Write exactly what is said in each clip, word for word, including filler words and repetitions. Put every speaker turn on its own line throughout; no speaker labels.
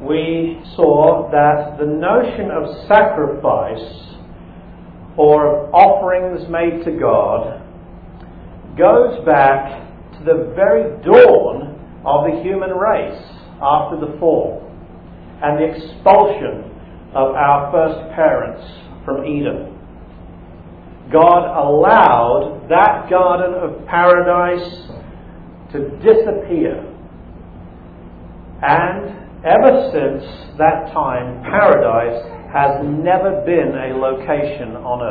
we saw that the notion of sacrifice or of offerings made to God goes back to the very dawn of the human race after the fall and the expulsion of our first parents from Eden. God allowed that garden of paradise to disappear. And ever since that time, paradise has never been a location on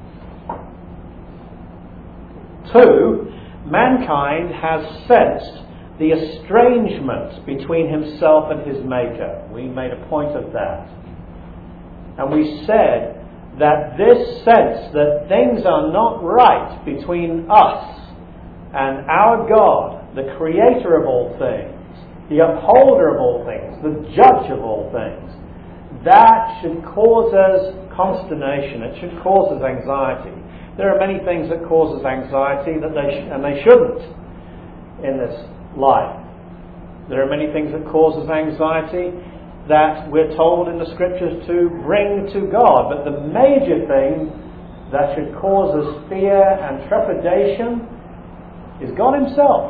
earth. Two, mankind has sensed the estrangement between himself and his Maker. We made a point of that. And we said that this sense that things are not right between us and our God, the creator of all things, the upholder of all things, the judge of all things, that should cause us consternation. It should cause us anxiety. There are many things that cause us anxiety that they sh- and they shouldn't in this life. There are many things that cause us anxiety that we're told in the Scriptures to bring to God. But the major thing that should cause us fear and trepidation is God Himself.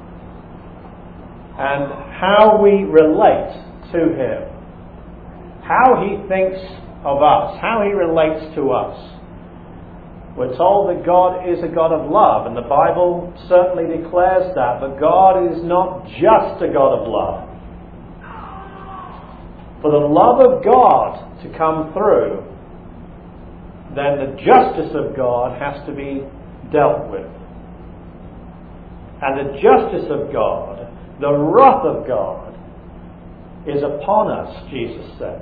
And how we relate to Him. How He thinks of us. How He relates to us. We're told that God is a God of love, and the Bible certainly declares that. But God is not just a God of love. For the love of God to come through, then the justice of God has to be dealt with. And the justice of God, the wrath of God, is upon us, Jesus says.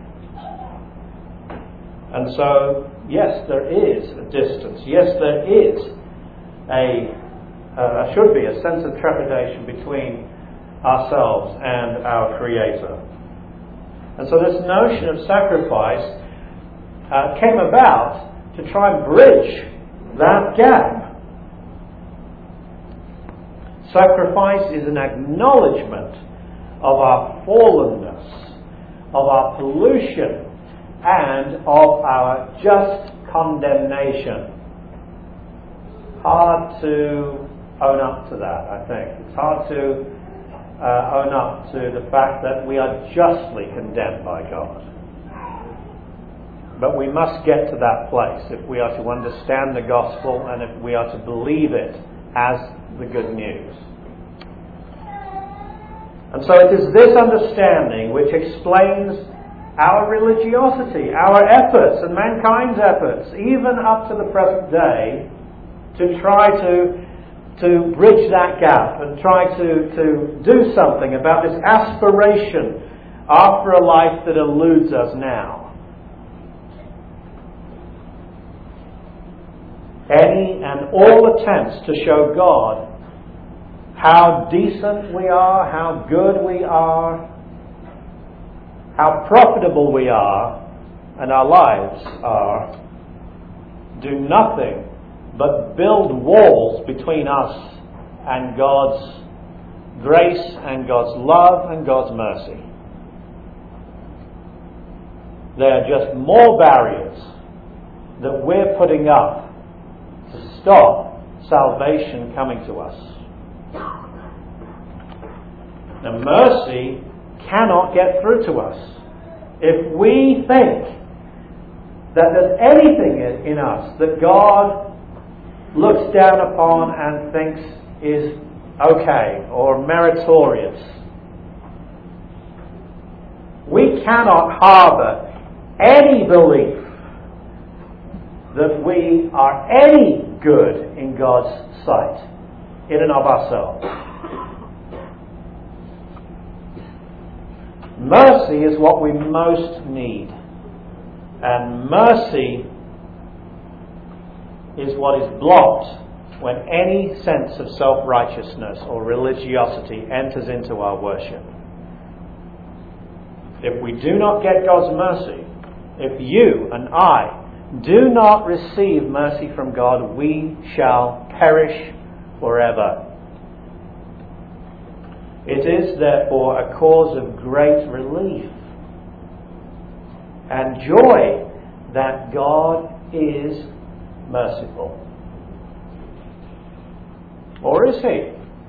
And so, yes, there is a distance. Yes, there is a, uh, should be a sense of trepidation between ourselves and our Creator. And so this notion of sacrifice uh, came about to try and bridge that gap. Sacrifice is an acknowledgement of our fallenness, of our pollution, and of our just condemnation. Hard to own up to that, I think. It's hard to uh, own up to the fact that we are justly condemned by God. But we must get to that place if we are to understand the gospel and if we are to believe it as the good news. And so it is this understanding which explains our religiosity, our efforts and mankind's efforts, even up to the present day, to try to to bridge that gap and try to, to do something about this aspiration after a life that eludes us now. Any and all attempts to show God how decent we are, how good we are, how profitable we are, and our lives are, do nothing but build walls between us and God's grace and God's love and God's mercy. They are just more barriers that we're putting up to stop salvation coming to us. Now, mercy cannot get through to us. If we think that there's anything in us that God looks down upon and thinks is okay or meritorious, we cannot harbour any belief that we are any good in God's sight in and of ourselves. Mercy is what we most need. And mercy is what is blocked when any sense of self-righteousness or religiosity enters into our worship. If we do not get God's mercy, if you and I do not receive mercy from God, we shall perish forever. It is therefore a cause of great relief and joy that God is merciful. Or is He?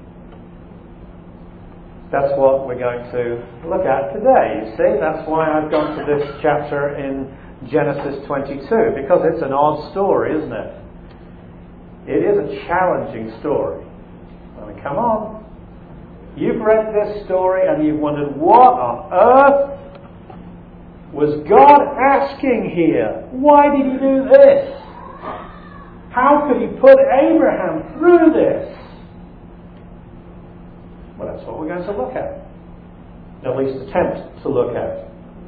That's what we're going to look at today. You see, that's why I've gone to this chapter in Genesis twenty-two, because it's an odd story, isn't it? It is a challenging story. I mean, come on. You've read this story and you've wondered, what on earth was God asking here? Why did He do this? How could He put Abraham through this? Well, that's what we're going to look at. At least attempt to look at.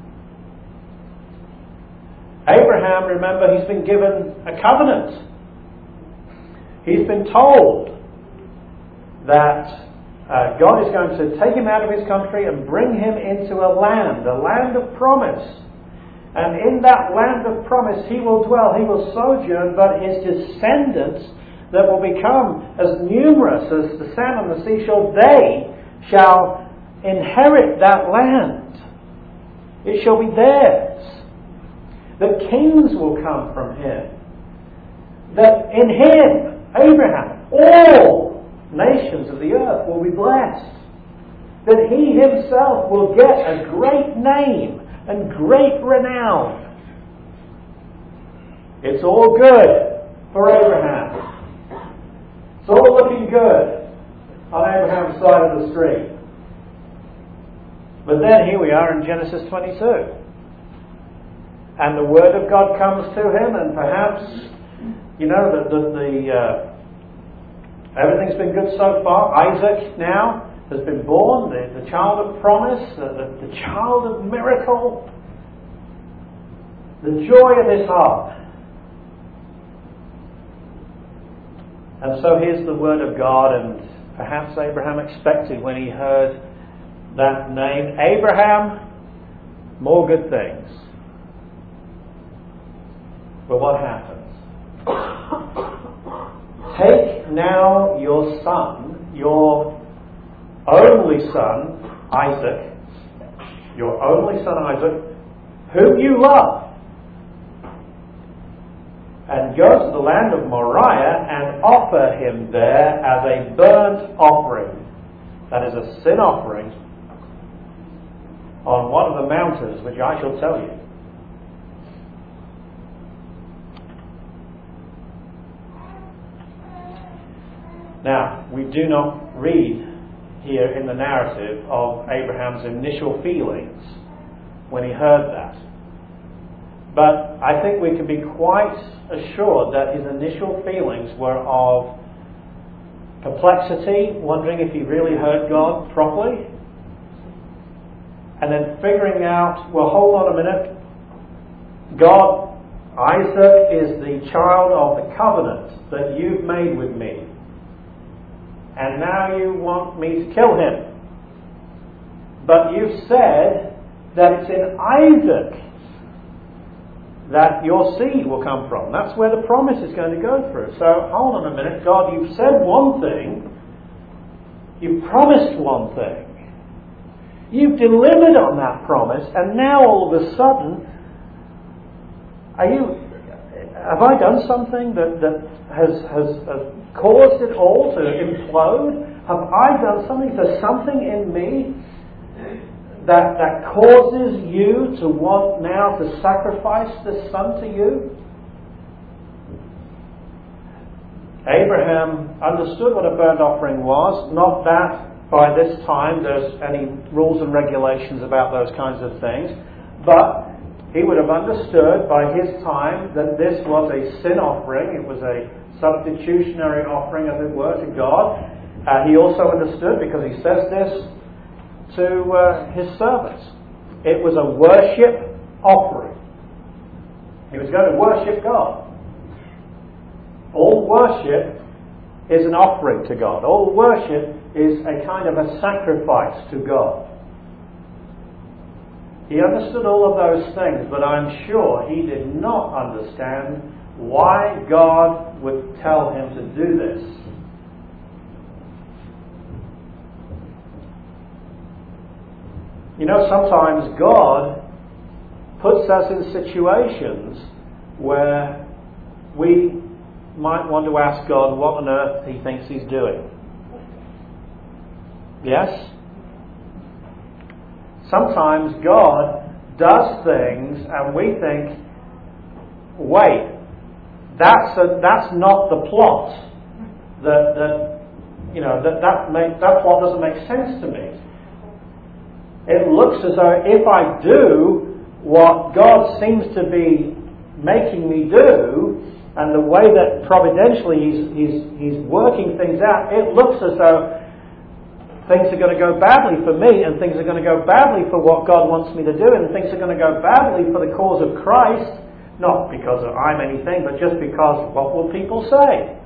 Abraham, remember, he's been given a covenant. He's been told that uh, God is going to take him out of his country and bring him into a land, a land of promise. And in that land of promise he will dwell, he will sojourn, but his descendants that will become as numerous as the sand on the seashore, they shall inherit that land. It shall be theirs. That kings will come from him. That in him, Abraham, all nations of the earth will be blessed. That he himself will get a great name and great renown. It's all good for Abraham. It's all looking good on Abraham's side of the street. But then here we are in Genesis twenty-two. And the Word of God comes to him, and perhaps, you know, the, the, the uh, everything's been good so far. Isaac now has been born, the, the child of promise, the, the, the child of miracle, the joy of his heart. And so here's the Word of God, and perhaps Abraham expected when he heard that name, Abraham, more good things. But what happens? Take now your son, your only son, Isaac, your only son Isaac, whom you love, and go to the land of Moriah and offer him there as a burnt offering. That is a sin offering on one of the mountains which I shall tell you. Now, we do not read here in the narrative of Abraham's initial feelings when he heard that. But I think we can be quite assured that his initial feelings were of perplexity, wondering if he really heard God properly, and then figuring out, well, hold on a minute, God, Isaac is the child of the covenant that you've made with me. And now you want me to kill him. But you've said that it's in Isaac that your seed will come from. That's where the promise is going to go through. So hold on a minute, God, you've said one thing. You've promised one thing. You've delivered on that promise, and now all of a sudden, are you? Have I done something that, that has, has, has caused it all to implode? Have I done something? Is there something in me that, that causes you to want now to sacrifice this son to you? Abraham understood what a burnt offering was. Not that by this time there's any rules and regulations about those kinds of things, but he would have understood by his time that this was a sin offering. It was a substitutionary offering, as it were, to God. Uh, he also understood, because he says this to uh, his servants, it was a worship offering. He was going to worship God. All worship is an offering to God. All worship is a kind of a sacrifice to God. He understood all of those things, but I'm sure he did not understand why God would tell him to do this. You know, sometimes God puts us in situations where we might want to ask God what on earth He thinks He's doing. Yes? Sometimes God does things and we think, wait, that's a, that's not the plot. That, that you know, that, that, make, that plot doesn't make sense to me. It looks as though if I do what God seems to be making me do, and the way that providentially he's, he's, he's working things out, it looks as though things are going to go badly for me, and things are going to go badly for what God wants me to do, and things are going to go badly for the cause of Christ, not because I'm anything, but just because what will people say?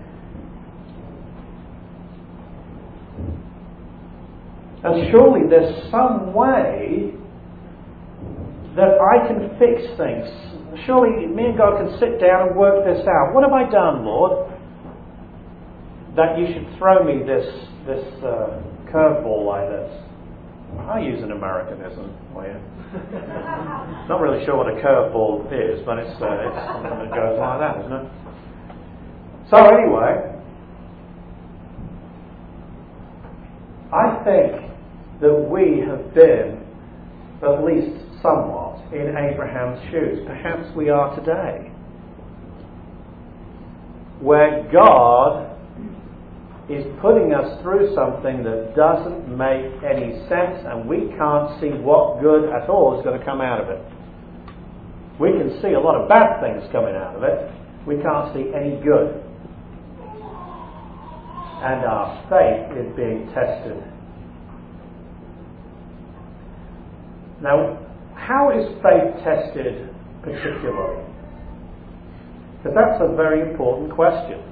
And surely there's some way that I can fix things. Surely me and God can sit down and work this out. What have I done, Lord, that you should throw me this this uh, curveball like this? I use an Americanism for you. Not really sure what a curveball is, but it's, uh, it's something that goes like that, isn't it? So anyway, I think that we have been at least somewhat in Abraham's shoes. Perhaps we are today. Where God is putting us through something that doesn't make any sense, and we can't see what good at all is going to come out of it. We can see a lot of bad things coming out of it. We can't see any good. And our faith is being tested. Now, how is faith tested particularly? Because that's a very important question.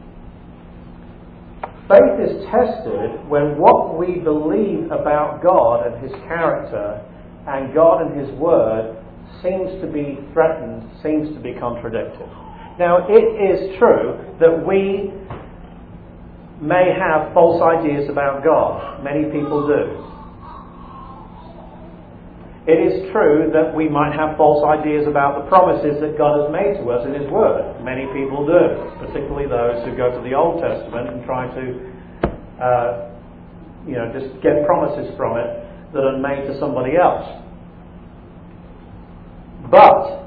Faith is tested when what we believe about God and His character and God and His Word seems to be threatened, seems to be contradicted. Now, it is true that we may have false ideas about God. Many people do. It is true that we might have false ideas about the promises that God has made to us in His Word. Many people do, particularly those who go to the Old Testament and try to, uh, you know, just get promises from it that are made to somebody else. But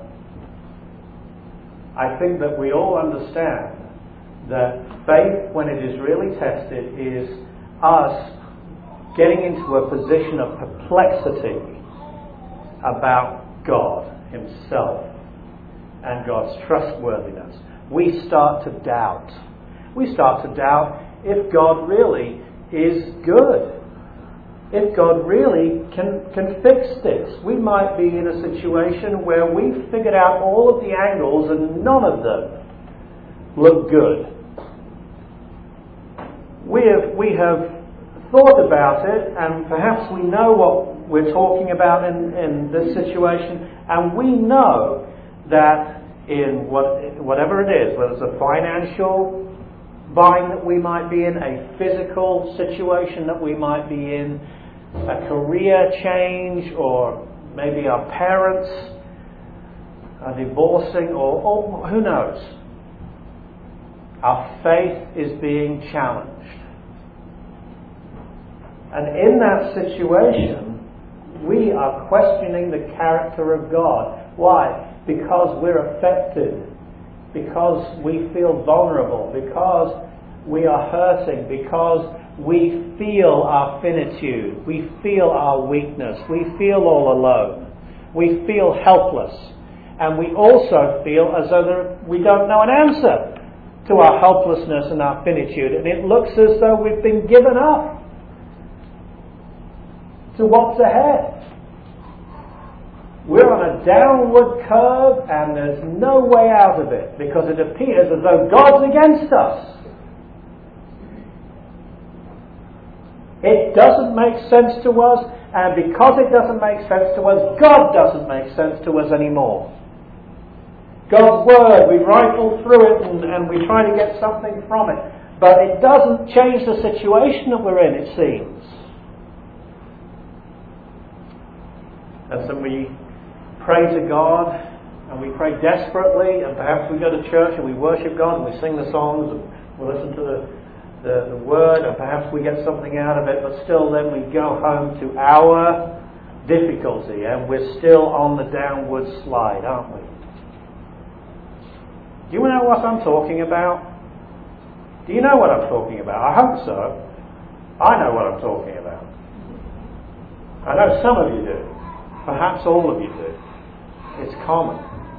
I think that we all understand that faith, when it is really tested, is us getting into a position of perplexity about God Himself and God's trustworthiness. We start to doubt. We start to doubt if God really is good. If God really can, can fix this. We might be in a situation where we've figured out all of the angles and none of them look good. We have, we have thought about it, and perhaps we know what we're talking about in, in this situation, and we know that in what, whatever it is, whether it's a financial bind that we might be in, a physical situation that we might be in, a career change, or maybe our parents are divorcing, or, or who knows, our faith is being challenged. And in that situation, we are questioning the character of God. Why? Because we're affected. Because we feel vulnerable. Because we are hurting. Because we feel our finitude. We feel our weakness. We feel all alone. We feel helpless. And we also feel as though there, we don't know an answer to our helplessness and our finitude. And it looks as though we've been given up to what's ahead. We're on a downward curve and there's no way out of it because it appears as though God's against us. It doesn't make sense to us, and because it doesn't make sense to us, God doesn't make sense to us anymore. God's Word, we rifle through it and, and we try to get something from it, but it doesn't change the situation that we're in, it seems. And so we pray to God, and we pray desperately, and perhaps we go to church and we worship God and we sing the songs and we listen to the, the, the word, and perhaps we get something out of it, but still then we go home to our difficulty and we're still on the downward slide, aren't we? Do you know what I'm talking about? Do you know what I'm talking about? I hope so. I know what I'm talking about. I know some of you do. Perhaps all of you do. It's common.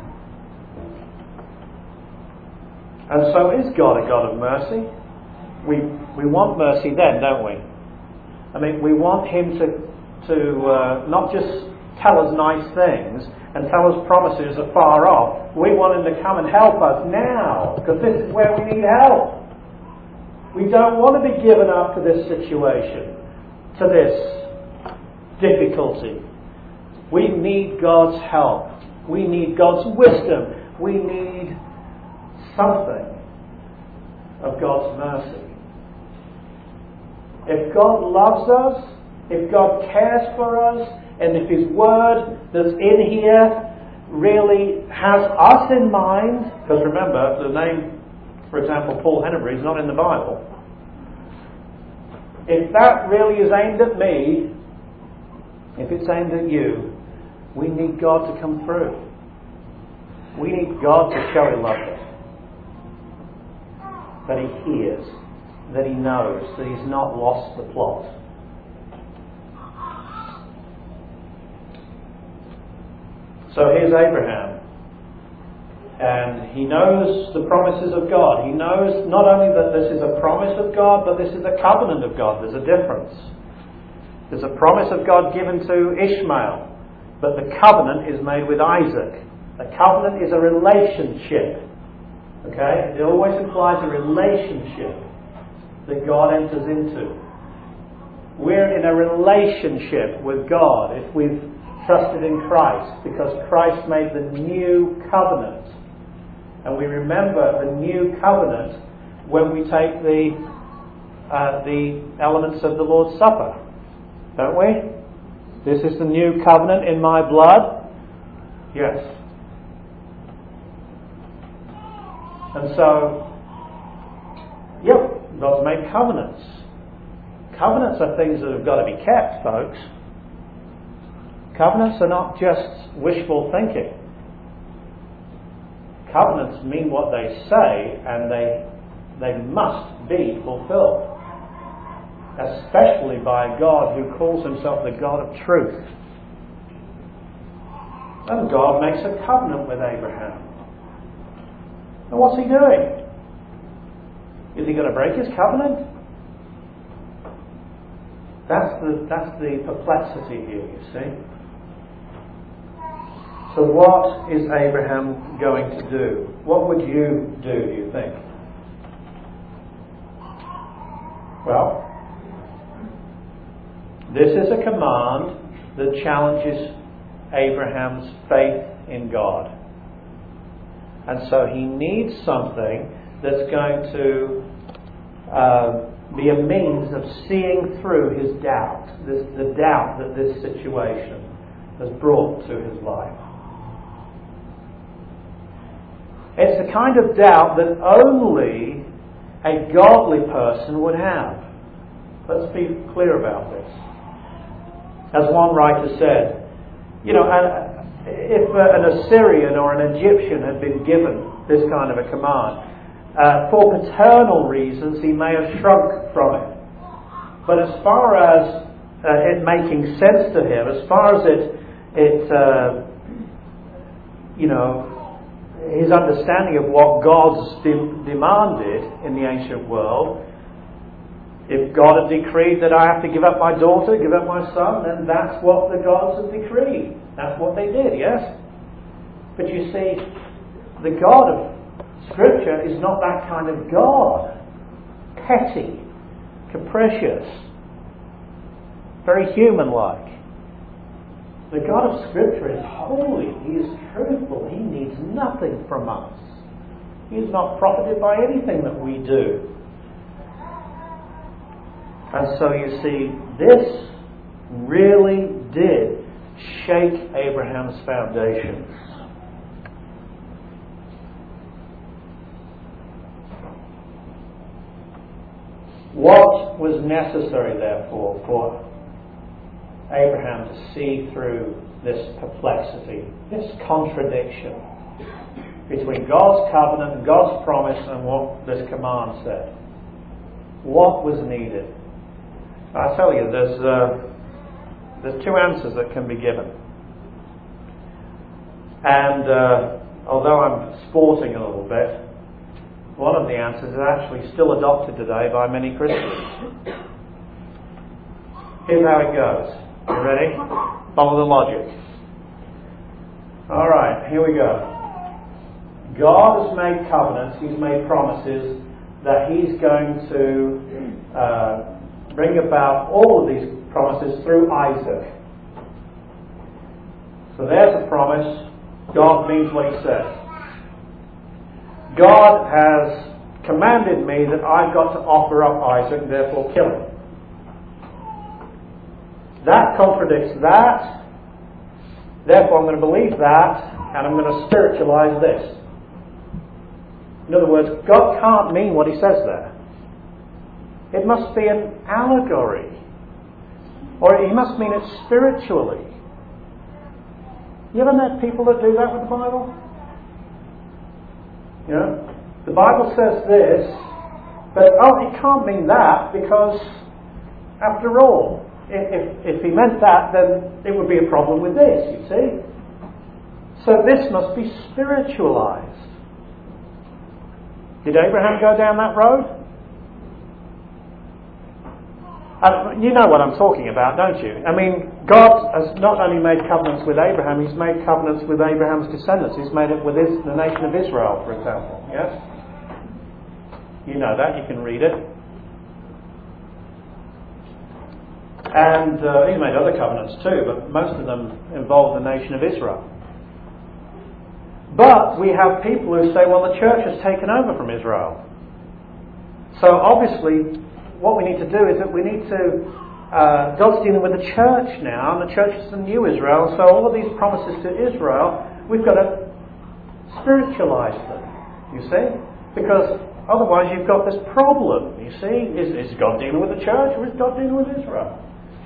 And so is God a God of mercy? We we want mercy then, don't we? I mean, we want Him to to uh, not just tell us nice things and tell us promises are far off. We want Him to come and help us now, because this is where we need help. We don't want to be given up to this situation, to this difficulty. We need God's help. We need God's wisdom. We need something of God's mercy. If God loves us, if God cares for us, and if His Word that's in here really has us in mind, because remember, the name, for example, Paul Henneberry is not in the Bible. If that really is aimed at me, if it's aimed at you, we need God to come through. We need God to show He loves us. That He hears, that He knows, that He's not lost the plot. So here's Abraham. And he knows the promises of God. He knows not only that this is a promise of God, but this is a covenant of God. There's a difference. There's a promise of God given to Ishmael, but the covenant is made with Isaac. A covenant is a relationship. Okay? It always implies a relationship that God enters into. We're in a relationship with God if we've trusted in Christ, because Christ made the new covenant. And we remember the new covenant when we take the uh, the elements of the Lord's Supper, don't we? This is the new covenant in my blood. Yes. And so, yep, God's made covenants. Covenants are things that have got to be kept, folks. Covenants are not just wishful thinking. Covenants mean what they say, and they they must be fulfilled. Especially by a God who calls Himself the God of truth. And God makes a covenant with Abraham. And what's He doing? Is He going to break His covenant? That's the that's the perplexity here, you see. So what is Abraham going to do? What would you do, do you think? Well, this is a command that challenges Abraham's faith in God. And so he needs something that's going to uh, be a means of seeing through his doubt, this, the doubt that this situation has brought to his life. It's the kind of doubt that only a godly person would have. Let's be clear about this. As one writer said, you know, if an Assyrian or an Egyptian had been given this kind of a command, uh, for paternal reasons he may have shrunk from it. But as far as uh, it making sense to him, as far as it, it uh, you know, his understanding of what God's de- demanded in the ancient world, if God had decreed that I have to give up my daughter, give up my son, then that's what the gods had decreed. That's what they did, yes? But you see, the God of Scripture is not that kind of God. Petty, capricious, very human-like. The God of Scripture is holy. He is truthful. He needs nothing from us. He is not profited by anything that we do. And so you see, this really did shake Abraham's foundations. What was necessary, therefore, for Abraham to see through this perplexity, this contradiction between God's covenant and God's promise and what this command said? What was needed? I tell you, there's uh, there's two answers that can be given. And uh, although I'm sporting a little bit, one of the answers is actually still adopted today by many Christians. Here's how it goes. You ready? Follow the logic. All right, here we go. God has made covenants, He's made promises that He's going to uh, bring about all of these promises through Isaac. So there's a promise. God means what He says. God has commanded me that I've got to offer up Isaac and therefore kill him. That contradicts that. Therefore I'm going to believe that and I'm going to spiritualize this. In other words, God can't mean what He says there. It must be an allegory. Or He must mean it spiritually. You ever met people that do that with the Bible? You know, the Bible says this, but oh, it can't mean that because, after all, if, if He meant that, then it would be a problem with this, you see. So this must be spiritualized. Did Abraham go down that road? Uh, you know what I'm talking about, don't you? I mean, God has not only made covenants with Abraham, He's made covenants with Abraham's descendants. He's made it with his, the nation of Israel, for example. Yes? You know that, you can read it. And uh, He's made other covenants too, but most of them involve the nation of Israel. But we have people who say, well, the church has taken over from Israel. So obviously, what we need to do is that we need to, uh, God's dealing with the church now, and the church is the new Israel, so all of these promises to Israel, we've got to spiritualize them, you see? Because otherwise you've got this problem, you see? Is, is God dealing with the church, or is God dealing with Israel?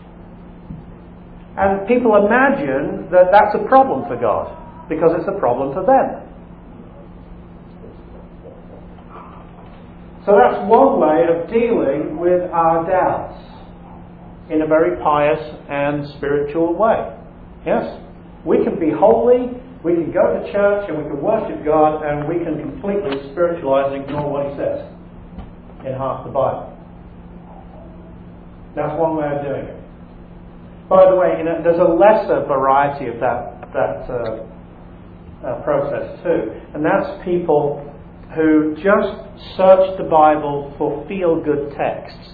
And people imagine that that's a problem for God, because it's a problem for them. So that's one way of dealing with our doubts in a very pious and spiritual way. Yes? We can be holy, we can go to church and we can worship God, and we can completely spiritualize and ignore what He says in half the Bible. That's one way of doing it. By the way, you know, there's a lesser variety of that, that uh, uh, process too, and that's people who just search the Bible for feel-good texts,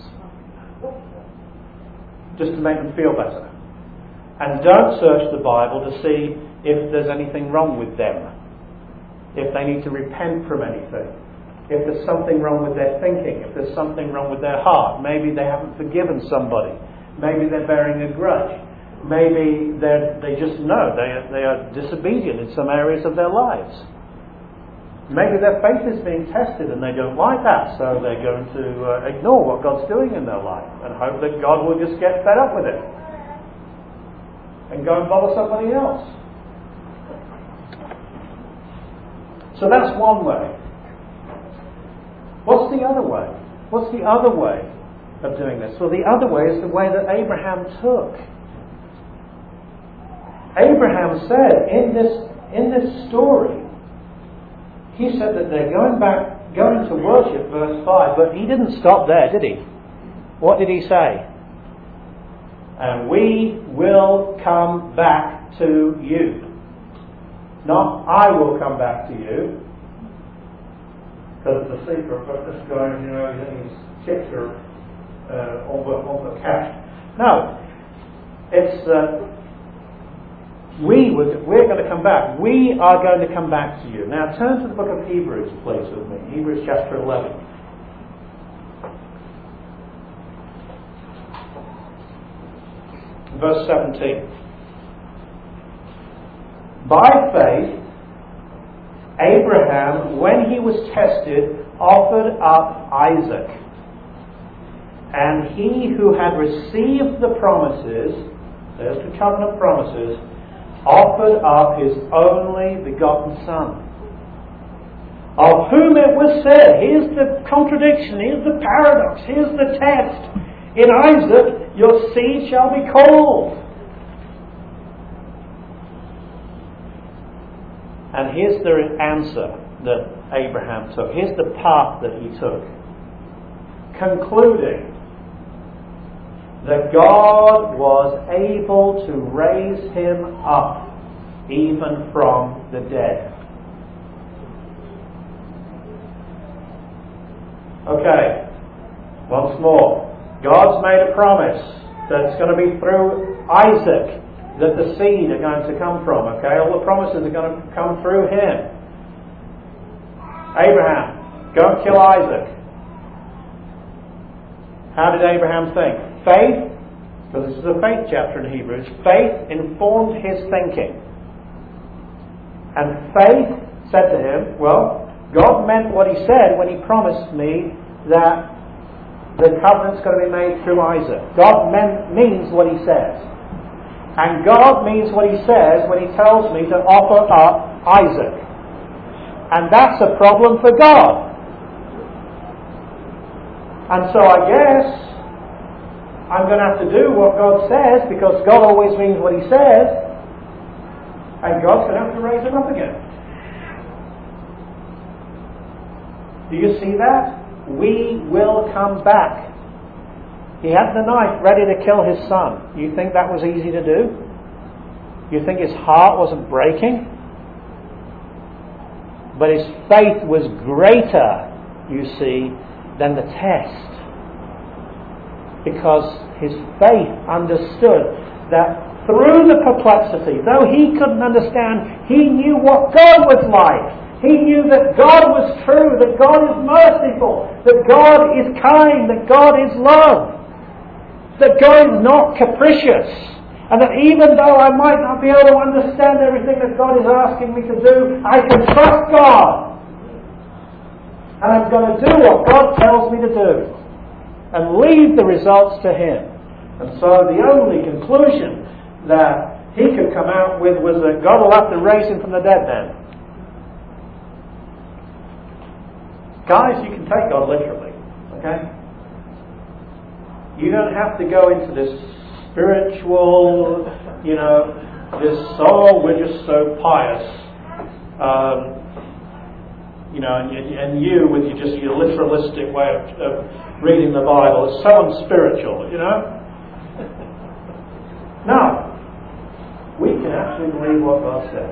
just to make them feel better, and don't search the Bible to see if there's anything wrong with them, if they need to repent from anything, if there's something wrong with their thinking, if there's something wrong with their heart. Maybe they haven't forgiven somebody, maybe they're bearing a grudge, maybe they they just know they they are disobedient in some areas of their lives. Maybe their faith is being tested and they don't like that, so they're going to uh, ignore what God's doing in their life and hope that God will just get fed up with it and go and bother somebody else. So that's one way. What's the other way? What's the other way of doing this? Well, the other way is the way that Abraham took. Abraham said in this in this story, he said that they're going back, going to worship, verse five, but he didn't stop there, did he? What did he say? And we will come back to you. Not, I will come back to you. Because the secret of this guy, you know, his chips are uh, on, the, on the cash. No. It's that uh, We would, we're going to come back. We are going to come back to you. Now turn to the book of Hebrews, please, with me. Hebrews chapter eleven. Verse seventeen. By faith, Abraham, when he was tested, offered up Isaac. And he who had received the promises, there's the covenant promises, offered up his only begotten son, of whom it was said, here's the contradiction, here's the paradox, here's the test. In Isaac, your seed shall be called. And here's the answer that Abraham took. Here's the path that he took. Concluding that God was able to raise him up even from the dead. Okay, once more. God's made a promise that it's going to be through Isaac that the seed are going to come from. Okay, all the promises are going to come through him. Abraham, go and kill Isaac. How did Abraham think? Faith, because this is a faith chapter in Hebrews, faith informed his thinking. And faith said to him, well, God meant what he said when he promised me that the covenant's going to be made through Isaac. God meant, means what he says. And God means what he says when he tells me to offer up Isaac. And that's a problem for God. And so I guess I'm going to have to do what God says, because God always means what he says, and God's going to have to raise him up again. Do you see that? We will come back. He had the knife ready to kill his son. You think that was easy to do? You think his heart wasn't breaking? But his faith was greater, you see, than the test. Because his faith understood that through the perplexity, though he couldn't understand, he knew what God was like. He knew that God was true, that God is merciful, that God is kind, that God is love, that God is not capricious, and that even though I might not be able to understand everything that God is asking me to do, I can trust God. And I'm going to do what God tells me to do, and leave the results to Him. And so the only conclusion that he could come out with was that God will have to raise him from the dead then. Guys, you can take God literally, okay? You don't have to go into this spiritual, you know, this, oh, we're just so pious. Um, you know, and, and you with your, just your literalistic way of, of reading the Bible is so unspiritual, you know? No. We can actually believe what God says.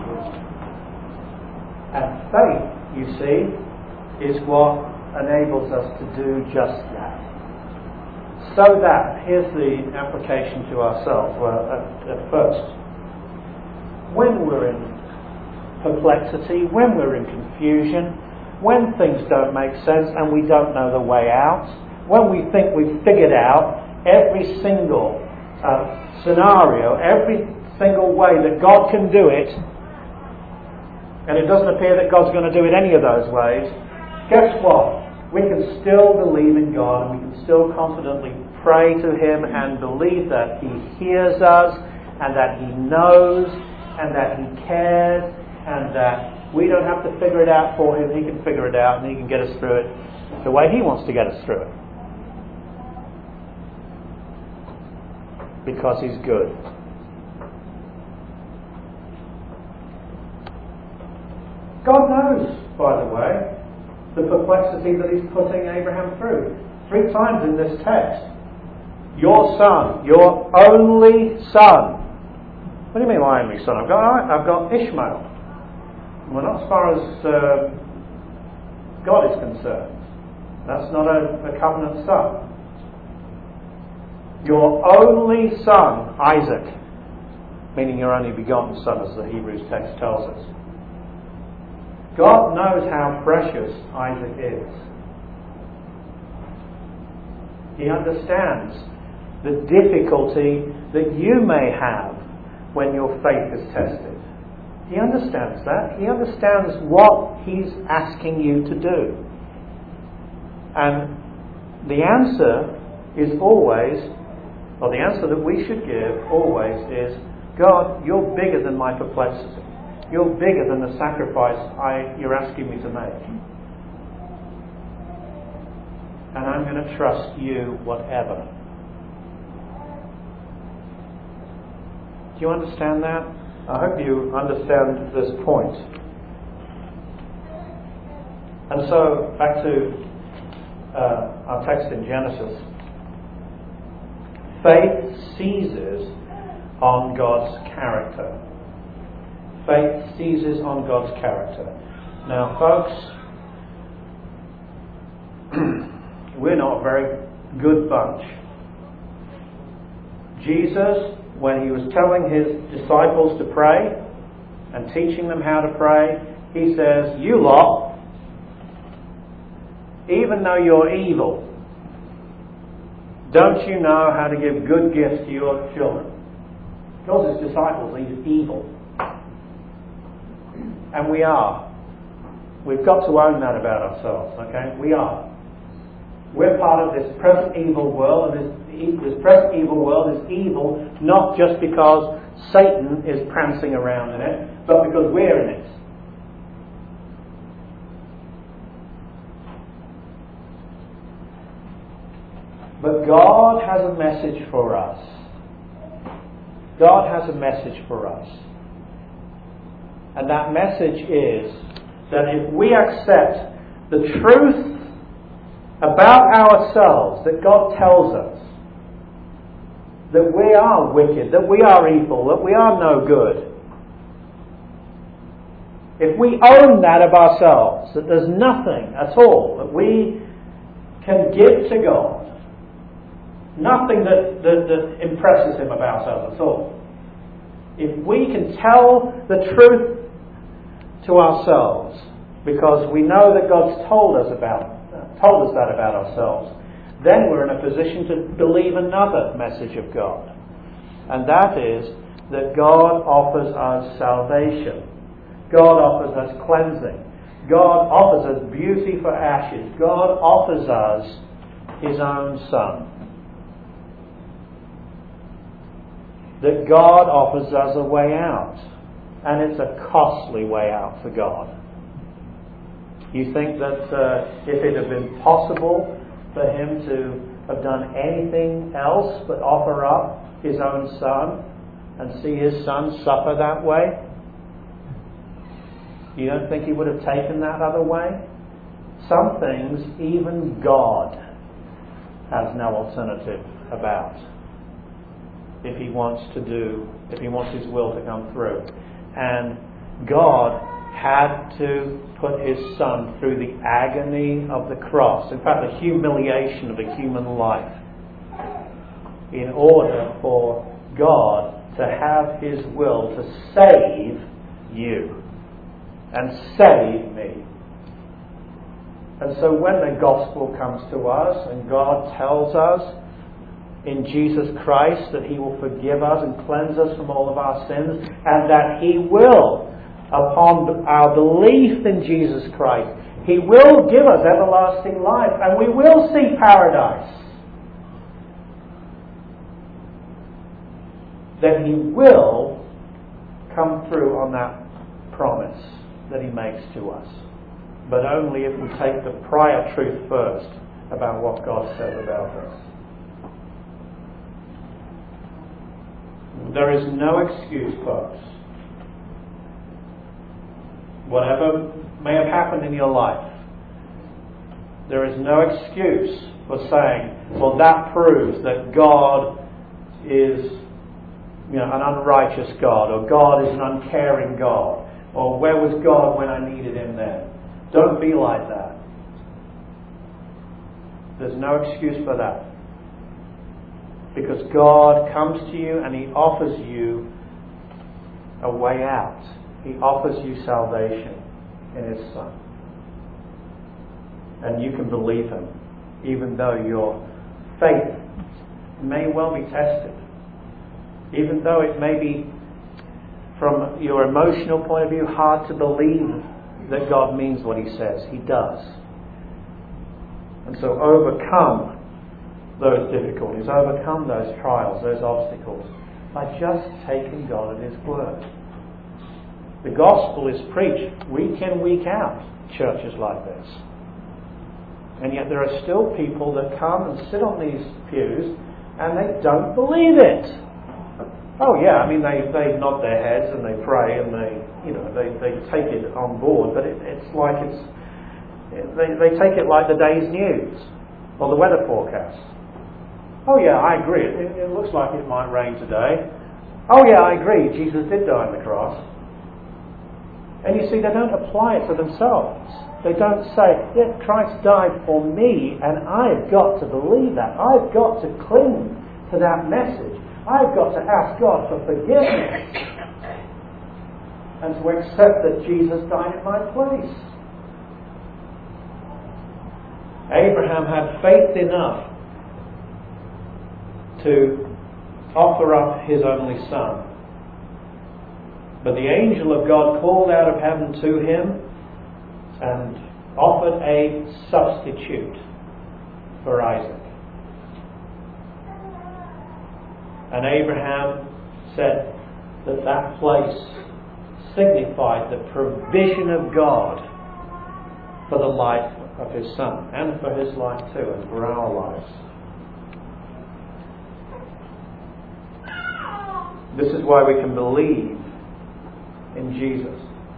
And faith, you see, is what enables us to do just that. So that, here's the application to ourselves. Well, at, at first, when we're in perplexity, when we're in confusion, when things don't make sense and we don't know the way out, when we think we've figured out every single uh, scenario, every single way that God can do it, and it doesn't appear that God's going to do it any of those ways, guess what? We can still believe in God, and we can still confidently pray to Him and believe that He hears us, and that He knows, and that He cares, and that we don't have to figure it out for Him. He can figure it out, and He can get us through it the way He wants to get us through it. Because He's good. God knows, by the way, the perplexity that He's putting Abraham through. Three times in this text. Your son, your only son. What do you mean, my only son? I've got, I've got Ishmael. Well, not as far as uh, God is concerned. That's not a, a covenant son. Your only son, Isaac, meaning your only begotten son, as the Hebrews text tells us. God knows how precious Isaac is. He understands the difficulty that you may have when your faith is tested. He understands that. He understands what He's asking you to do. And the answer is always, or the answer that we should give always is, God, you're bigger than my perplexity. You're bigger than the sacrifice I, you're asking me to make. And I'm going to trust you whatever. Do you understand that? I hope you understand this point. And so, back to uh, our text in Genesis. Faith seizes on God's character. Faith seizes on God's character. Now, folks, we're not a very good bunch. Jesus, when He was telling His disciples to pray and teaching them how to pray, He says, you lot, even though you're evil, don't you know how to give good gifts to your children? He calls His disciples these evil. And we are. We've got to own that about ourselves, okay? We are. We're part of this present evil world, and this, this present evil world is evil not just because Satan is prancing around in it, but because we're in it. But God has a message for us. God has a message for us. And that message is that if we accept the truth about ourselves that God tells us, that we are wicked, that we are evil, that we are no good, if we own that of ourselves, that there's nothing at all that we can give to God, nothing that, that, that impresses Him about us at all, if we can tell the truth to ourselves, because we know that God's told us about told us that about ourselves, then we're in a position to believe another message of God. And that is that God offers us salvation. God offers us cleansing. God offers us beauty for ashes. God offers us His own Son. That God offers us a way out. And it's a costly way out for God. You think that uh, if it had been possible for Him to have done anything else but offer up His own Son and see His Son suffer that way, you don't think He would have taken that other way? Some things even God has no alternative about, if He wants to do, if He wants His will to come through. And God had to put His Son through the agony of the cross, in fact the humiliation of a human life, in order for God to have His will to save you and save me. And so when the gospel comes to us and God tells us in Jesus Christ that He will forgive us and cleanse us from all of our sins, and that He will, upon our belief in Jesus Christ, He will give us everlasting life, and we will see paradise, then He will come through on that promise that He makes to us. But only if we take the prior truth first about what God says about us. There is no excuse, folks. Whatever may have happened in your life, there is no excuse for saying, well, that proves that God is, you know, an unrighteous God, or God is an uncaring God, or where was God when I needed Him then? Don't be like that. There's no excuse for that. Because God comes to you and He offers you a way out. He offers you salvation in His Son. And you can believe Him, even though your faith may well be tested. Even though it may be from your emotional point of view, hard to believe that God means what He says. He does. And so overcome those difficulties, overcome those trials, those obstacles, by just taking God at His word. The gospel is preached week in, week out, churches like this. And yet there are still people that come and sit on these pews and they don't believe it. Oh yeah, I mean they, they nod their heads and they pray and they you know they, they take it on board, but it, it's like it's they, they take it like the day's news or the weather forecast. Oh yeah, I agree. It, it looks like it might rain today. Oh yeah, I agree. Jesus did die on the cross. And you see, they don't apply it to themselves. They don't say, yeah, Christ died for me and I've got to believe that. I've got to cling to that message. I've got to ask God for forgiveness and to accept that Jesus died in my place. Abraham had faith enough to offer up his only son. But the angel of God called out of heaven to him and offered a substitute for Isaac. And Abraham said that that place signified the provision of God for the life of his son, and for his life too, and for our lives. This is why we can believe in Jesus.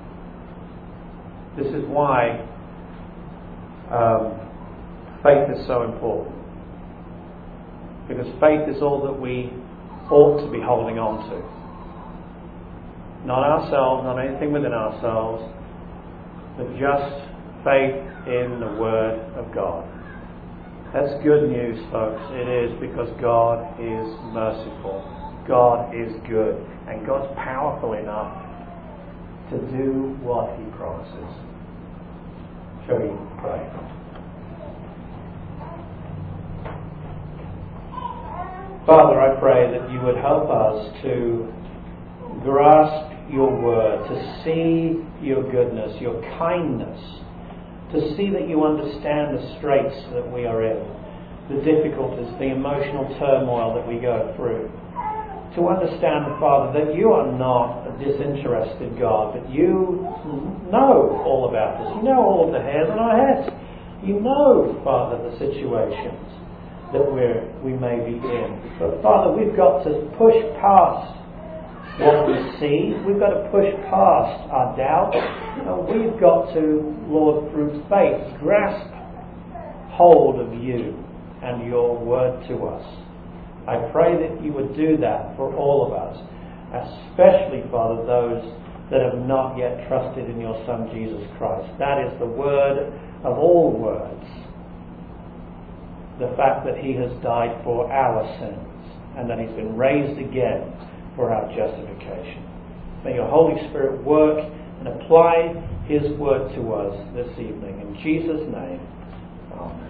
This is why um, faith is so important. Because faith is all that we ought to be holding on to. Not ourselves, not anything within ourselves, but just faith in the Word of God. That's good news, folks. It is, because God is merciful. God is good. And God's powerful enough to do what He promises. Shall we pray? Father, I pray that you would help us to grasp your word, to see your goodness, your kindness, to see that you understand the straits that we are in, the difficulties, the emotional turmoil that we go through. To understand, Father, that you are not a disinterested God, but you know all about us. You know all of the hairs on our heads. You know, Father, the situations that we're, we may be in. But Father, we've got to push past what we see. We've got to push past our doubt. And we've got to, Lord, through faith, grasp hold of you and your word to us. I pray that you would do that for all of us, especially, Father, those that have not yet trusted in your Son, Jesus Christ. That is the word of all words. The fact that He has died for our sins and that He's been raised again for our justification. May your Holy Spirit work and apply His word to us this evening. In Jesus' name, amen.